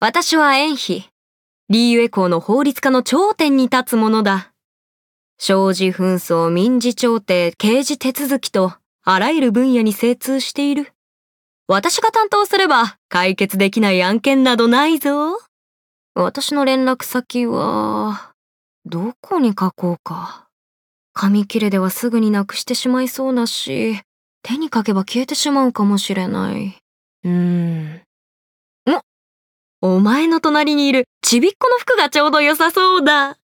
私はエンヒ。リーユエ校の法律家の頂点に立つものだ。商事紛争、民事調停、刑事手続きと、あらゆる分野に精通している。私が担当すれば、解決できない案件などないぞ。私の連絡先は、どこに書こうか。紙切れではすぐになくしてしまいそうだし、手に書けば消えてしまうかもしれない。お前の隣にいるちびっこの服がちょうど良さそうだ。